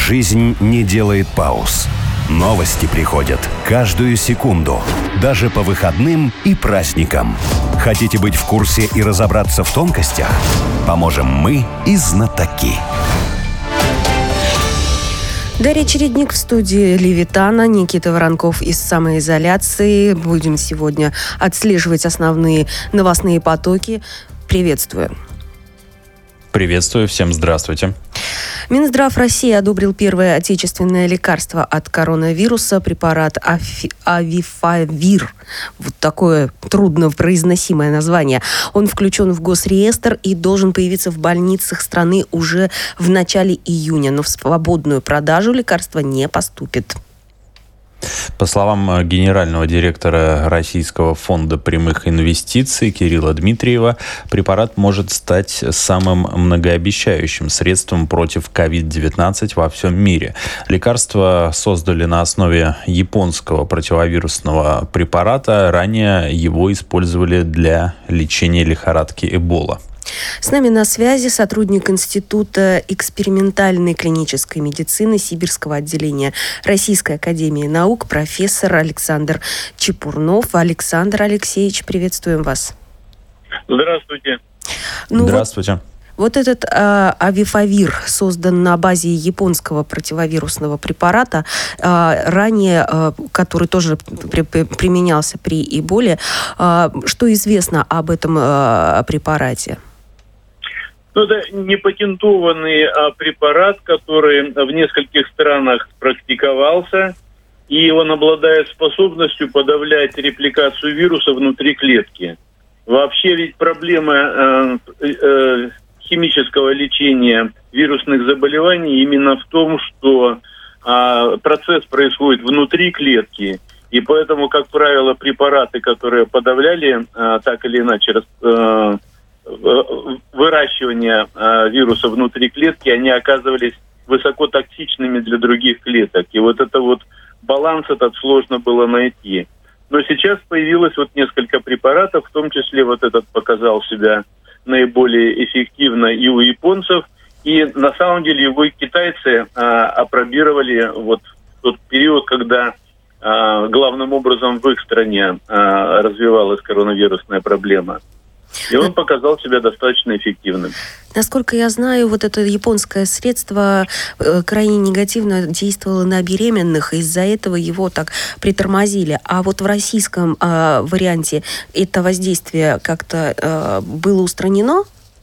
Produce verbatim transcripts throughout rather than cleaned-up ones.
Жизнь не делает пауз. Новости приходят каждую секунду, даже по выходным и праздникам. Хотите быть в курсе и разобраться в тонкостях? Поможем мы и знатоки. Дарья Чередник в студии Левитана, Никита Воронков из самоизоляции. Будем сегодня отслеживать основные новостные потоки. Приветствую. Приветствую, всем здравствуйте. Минздрав России одобрил первое отечественное лекарство от коронавируса, препарат Афи- Авифавир. Вот такое труднопроизносимое название. Он включен в госреестр и должен появиться в больницах страны уже в начале июня, но в свободную продажу лекарство не поступит. По словам генерального директора Российского фонда прямых инвестиций Кирилла Дмитриева, препарат может стать самым многообещающим средством против ковид девятнадцать во всем мире. Лекарство создали на основе японского противовирусного препарата. Ранее его использовали для лечения лихорадки Эбола. С нами на связи сотрудник Института экспериментальной клинической медицины Сибирского отделения Российской академии наук профессор Александр Чепурнов. Александр Алексеевич, приветствуем вас. Здравствуйте. Ну Здравствуйте. Вот, вот этот э, Авифавир создан на базе японского противовирусного препарата, э, ранее, э, который тоже при, при, применялся при Эболе. Э, что известно об этом э, препарате? Ну, это непатентованный а, препарат, который в нескольких странах практиковался, и он обладает способностью подавлять репликацию вируса внутри клетки. Вообще ведь проблема э, э, химического лечения вирусных заболеваний именно в том, что э, процесс происходит внутри клетки, и поэтому, как правило, препараты, которые подавляли э, так или иначе э, выращивание э, вируса внутри клетки, они оказывались высокотоксичными для других клеток. И вот это вот баланс этот сложно было найти. Но сейчас появилось вот несколько препаратов, в том числе вот этот показал себя наиболее эффективно и у японцев. И на самом деле его и китайцы э, апробировали вот в тот период, когда э, главным образом в их стране э, развивалась коронавирусная проблема. И он показал себя достаточно эффективным. Насколько я знаю, вот это японское средство э, крайне негативно действовало на беременных, из-за этого его так притормозили. А вот в российском э, варианте это воздействие как-то э, было устранено?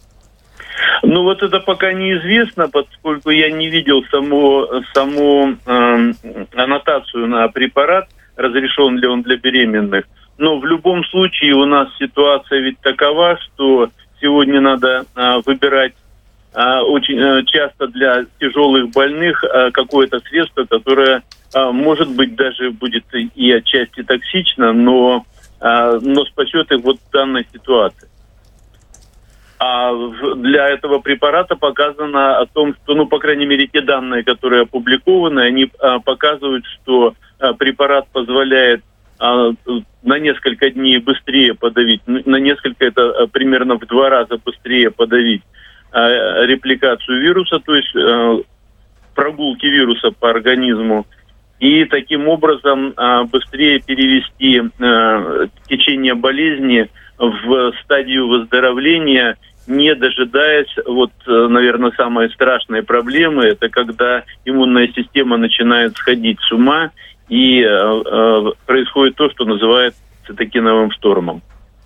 Ну вот это пока неизвестно, поскольку я не видел саму, саму э, аннотацию на препарат, разрешен ли он для беременных. Но в любом случае у нас ситуация ведь такова, что сегодня надо а, выбирать а, очень а, часто для тяжелых больных а, какое-то средство, которое, а, может быть, даже будет и отчасти токсично, но, а, но спасет их вот в данной ситуации. А для этого препарата показано о том, что, ну, по крайней мере, те данные, которые опубликованы, они а, показывают, что а, препарат позволяет на несколько дней быстрее подавить, на несколько, это примерно в два раза быстрее подавить э, репликацию вируса, то есть э, прогулки вируса по организму, и таким образом э, быстрее перевести э, течение болезни в стадию выздоровления, не дожидаясь, вот, наверное, самой страшной проблемы, это когда иммунная система начинает сходить с ума, и э, э, происходит то, что называется цитокиновым штормом.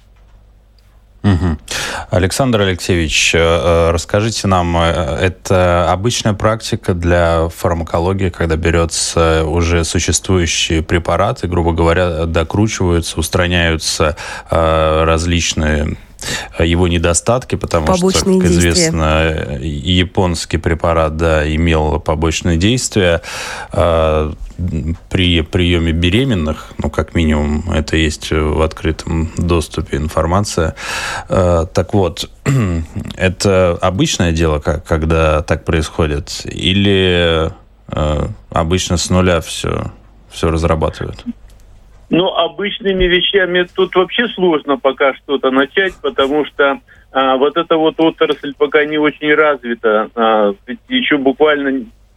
Угу. Александр Алексеевич, э, расскажите нам, это обычная практика для фармакологии, когда берется уже существующие препараты, грубо говоря, докручиваются, устраняются э, различные его недостатки, потому побочные что, как действия. известно, японский препарат, да, имел побочные действия. Э, при приеме беременных, ну, как минимум, это есть в открытом доступе информация. Э, так вот, это обычное дело, как, когда так происходит? Или э, обычно с нуля все, все разрабатывают? Ну, обычными вещами тут вообще сложно пока что-то начать, потому что а, вот эта вот отрасль пока не очень развита. А, ведь еще буквально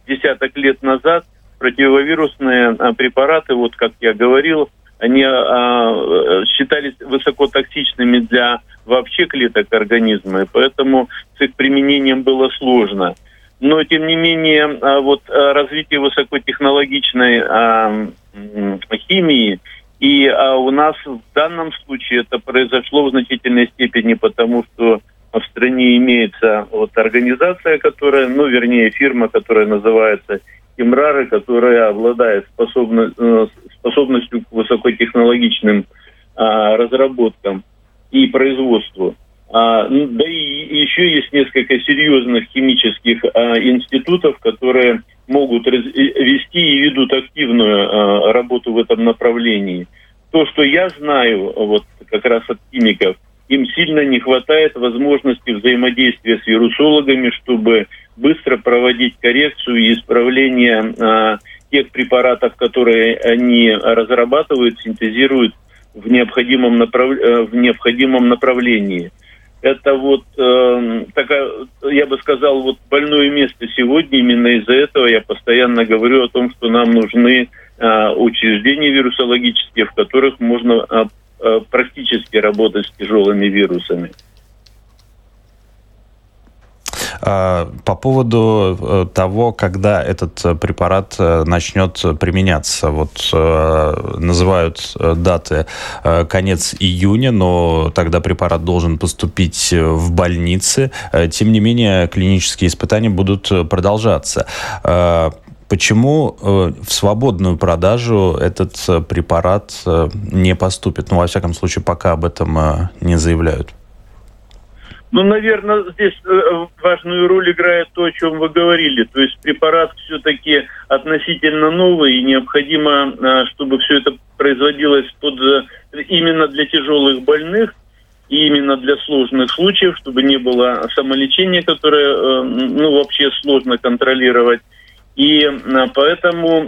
десяток лет назад противовирусные препараты, вот как я говорил, они а, считались высокотоксичными для вообще клеток организма, и поэтому с их применением было сложно. Но, тем не менее, а, вот а, развитие высокотехнологичной а, химии, и а, у нас в данном случае это произошло в значительной степени, потому что в стране имеется вот организация, которая, ну, вернее, фирма, которая называется Химрары, которая обладает способно, способностью к высокотехнологичным а, разработкам и производству. А, да и еще есть несколько серьезных химических а, институтов, которые могут раз, вести и ведут активную а, работу в этом направлении. То, что я знаю вот как раз от химиков, им сильно не хватает возможности взаимодействия с вирусологами, чтобы быстро проводить коррекцию и исправление а, тех препаратов, которые они разрабатывают, синтезируют в необходимом, направ... в необходимом направлении. Это вот э, такая, я бы сказал, вот больное место сегодня. Именно из-за этого я постоянно говорю о том, что нам нужны э, учреждения вирусологические, в которых можно э, э, практически работать с тяжелыми вирусами. По поводу того, когда этот препарат начнет применяться. Вот называют даты конец июня, но тогда препарат должен поступить в больницы. Тем не менее, клинические испытания будут продолжаться. Почему в свободную продажу этот препарат не поступит? Ну, во всяком случае, пока об этом не заявляют. Ну, наверное, здесь важную роль играет то, о чем вы говорили. То есть препарат все-таки относительно новый, и необходимо, чтобы все это производилось под, именно для тяжелых больных, и именно для сложных случаев, чтобы не было самолечения, которое, ну, вообще сложно контролировать. И поэтому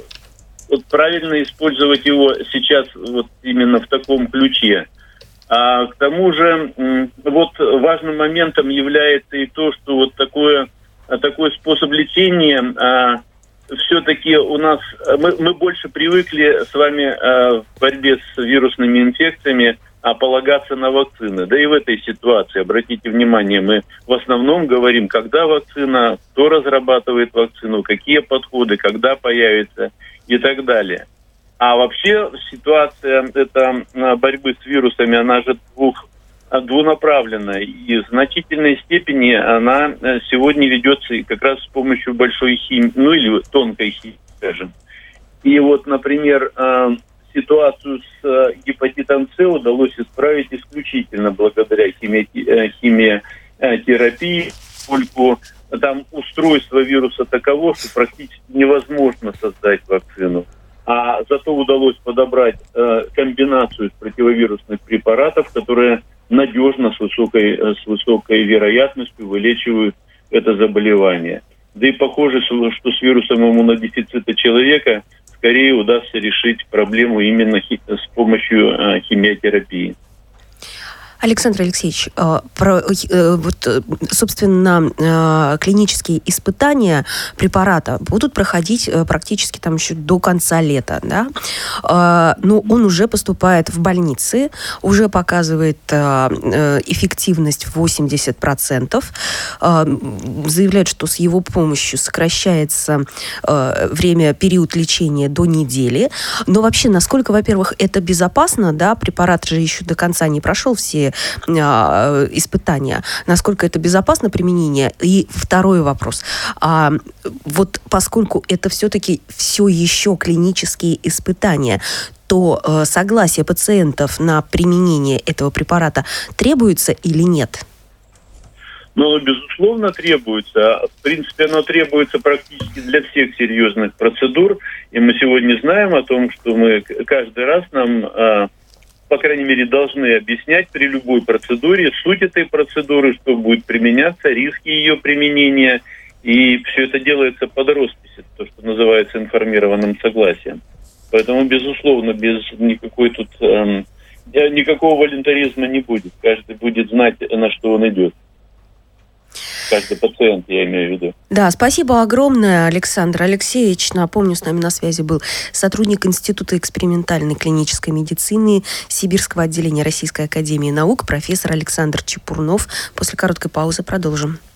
вот правильно использовать его сейчас вот именно в таком ключе. А к тому же вот важным моментом является и то, что вот такое, такой способ лечения а, все-таки у нас, мы, мы больше привыкли с вами а, в борьбе с вирусными инфекциями а, полагаться на вакцины. Да и в этой ситуации, обратите внимание, мы в основном говорим, когда вакцина, кто разрабатывает вакцину, какие подходы, когда появится и так далее. А вообще ситуация это борьбы с вирусами, она же двух, двунаправленная. И в значительной степени она сегодня ведется как раз с помощью большой химии, ну или тонкой химии, скажем. И вот, например, ситуацию с гепатитом С удалось исправить исключительно благодаря химии, химиотерапии, поскольку там устройство вируса таково, что практически невозможно создать вакцину. А зато удалось подобрать э, комбинацию противовирусных препаратов, которые надежно, с высокой, с высокой вероятностью вылечивают это заболевание. Да и похоже, что с вирусом иммунодефицита человека скорее удастся решить проблему именно хи- с помощью э, химиотерапии. Александр Алексеевич, про, вот, собственно, клинические испытания препарата будут проходить практически там еще до конца лета, да? Но он уже поступает в больницы, уже показывает эффективность в восемьдесят процентов, заявляют, что с его помощью сокращается время, период лечения до недели. Но вообще, насколько, во-первых, это безопасно, да? Препарат же еще до конца не прошел все испытания, насколько это безопасно применение. И второй вопрос. А, вот поскольку это все-таки все еще клинические испытания, то э, согласие пациентов на применение этого препарата требуется или нет? Ну, безусловно, требуется. В принципе, оно требуется практически для всех серьезных процедур. И мы сегодня знаем о том, что мы каждый раз нам... Э, по крайней мере, должны объяснять при любой процедуре суть этой процедуры, что будет применяться, риски ее применения. И все это делается под роспись, то, что называется информированным согласием. Поэтому, безусловно, без никакой тут эм, никакого волонтаризма не будет. Каждый будет знать, на что он идет. каждый пациент, я имею в виду. Да, спасибо огромное, Александр Алексеевич. Напомню, с нами на связи был сотрудник Института экспериментальной клинической медицины Сибирского отделения Российской академии наук, профессор Александр Чепурнов. После короткой паузы продолжим.